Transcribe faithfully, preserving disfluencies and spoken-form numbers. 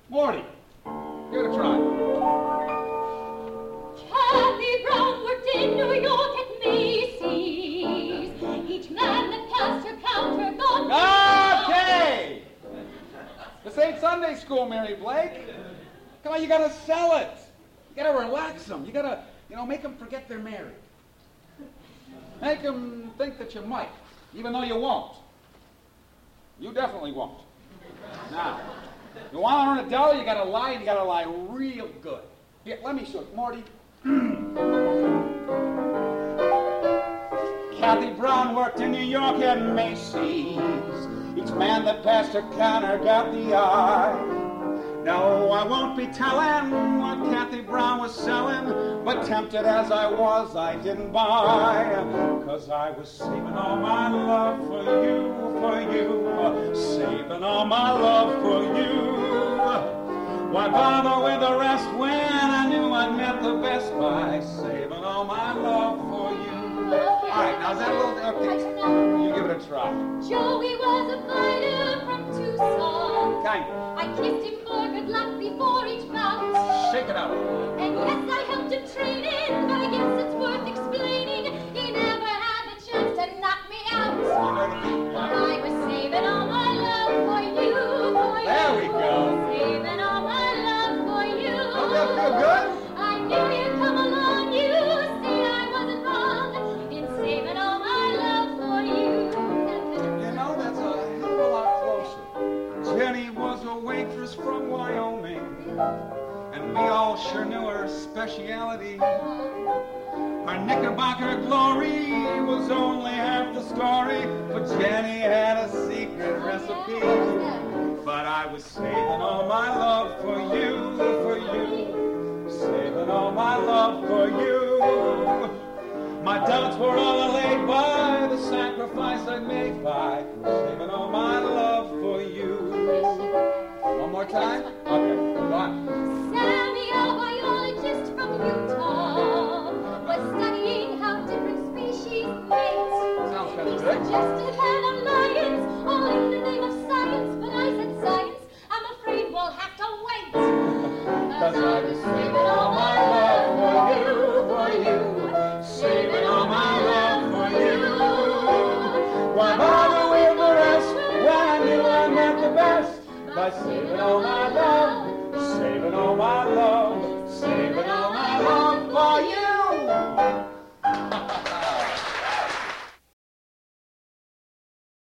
Morty, give it a try. Kathy Brown worked in New York at Macy's. Each man that passed her counter got... Okay! This ain't Sunday school, Mary Blake. Come on, you gotta sell it. You gotta relax them. You gotta, you know, make them forget they're married. Make them think that you might, even though you won't. You definitely won't. Now, you want to learn a doll, you gotta lie, and you gotta lie real good. Here, let me show you, Morty. Kathy Brown worked in New York at Macy's. Each man that passed her counter got the eye. No, I won't be telling what Kathy Brown was selling, but tempted as I was, I didn't buy, 'cause I was saving all my love for you, for you, saving all my love for you. Why bother with the rest when I knew I'd met the best by saving all my love for you? All right, now is that a little, okay, you give it a try. Joey was a fighter from Tucson. Kind. I kissed him for good luck before each bout. Shake it out. And yes, I helped him training, but I guess it's worth explaining. He never had the chance to knock me out. I was saving all my love for you, for you. There we go. Saving all my love for you. Does that feel good? I knew you'd come along. You see, I wasn't wrong in saving all my love for you. You know, that's a hell of a lot closer. Jenny was a waitress from Wyoming, and we all sure knew her speciality. Her Knickerbocker glory was only half the story, but Jenny had a secret recipe. But I was saving all my love for you, for you, saving all my love for you. My doubts were all allayed by the sacrifice I made by saving all my love for you. One more time? Okay, go on. Sammy, a biologist from Utah, was studying how different species mate. Sounds kind He of good. suggested an alliance, all in the name of science, but I said science, I'm afraid we'll have to wait. 'Cause I was saving all my love for you, for you, saving all my love for you. Why bother with the rest when I knew I meant the best by saving all my love, saving all my love, saving all my love.